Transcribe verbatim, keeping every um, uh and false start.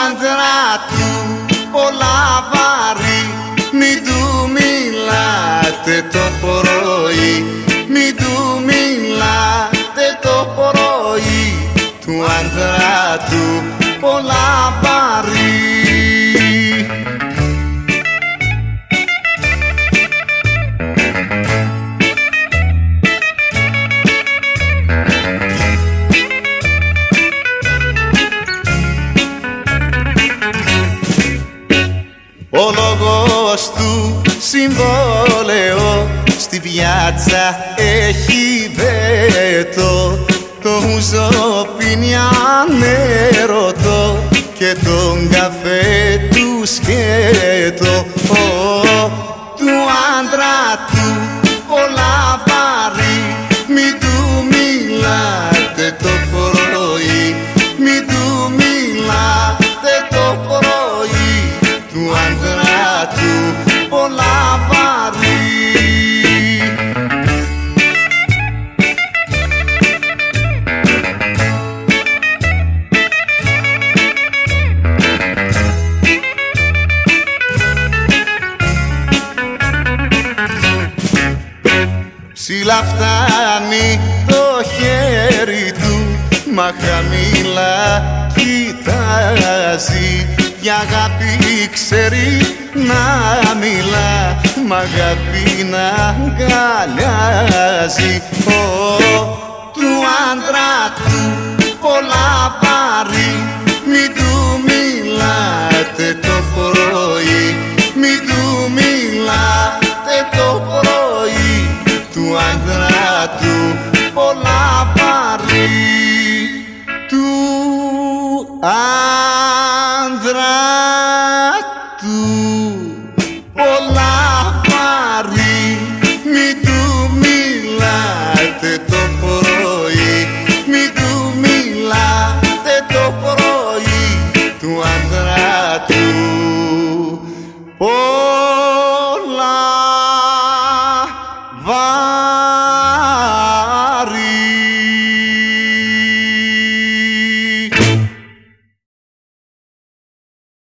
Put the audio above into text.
άντρα του πολλά βαρύ, μην του μιλάτε το πρωί, μην του μιλάτε το πρωί, του άντρα του πολλά βαρύ. Ο λόγος του συμβόλαιο στη πιάτσα έχει βέτο, το ούζο πίνει ανέρωτο και τον καφέ του σκέτο. Ο, του άντρα του πολλά βαρύ, μην του μιλάτε το πρωί, μην του μιλάτε το πρωί, του άντρα του πολλά βαρύ. Ψηλά φτάνει το χέρι του, μα χαμηλά κοιτάζει, για αγάπη ξέρει να μιλά, μ' αγάπη να αγκαλιάζει. Ο, του άντρα του πολλά βαρύ, μην του μιλάτε το πρωί, μην του μιλάτε το πρωί, του άντρα του πολλά βαρύ, του άντρα του πολλά βαρύ, μην του μιλάτε το πρωί, μην του μιλάτε το πρωί, του άντρα του πολλά βαρύ.